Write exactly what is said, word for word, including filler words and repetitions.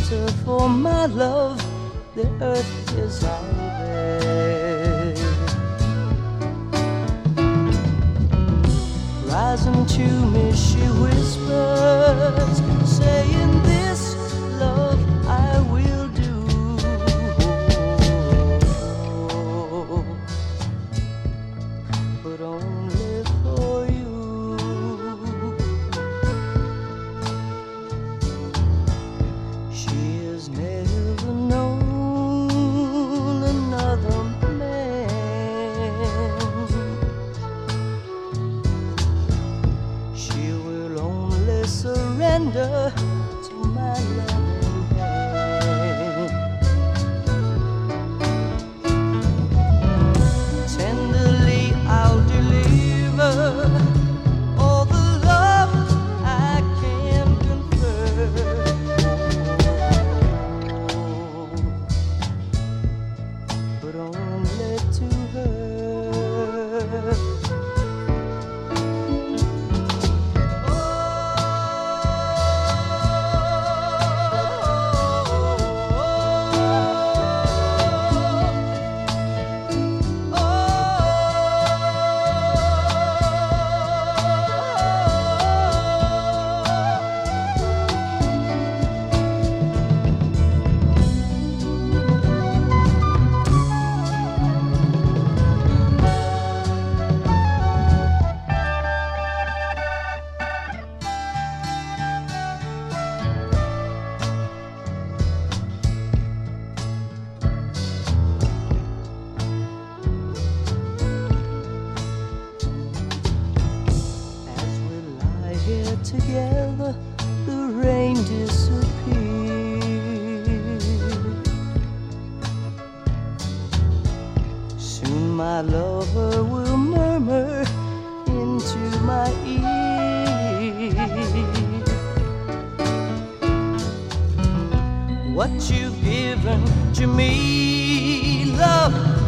shelter for my love, the earth is our bed. Rising to me, she whispers, saying, this love I will do. But only for you. She has never known another man. She will only surrender to my loving hand. Tenderly I'll deliver all the love I can confer. But only to her. Together, the rain disappeared. Soon my lover will murmur into my ear, what you've given to me, love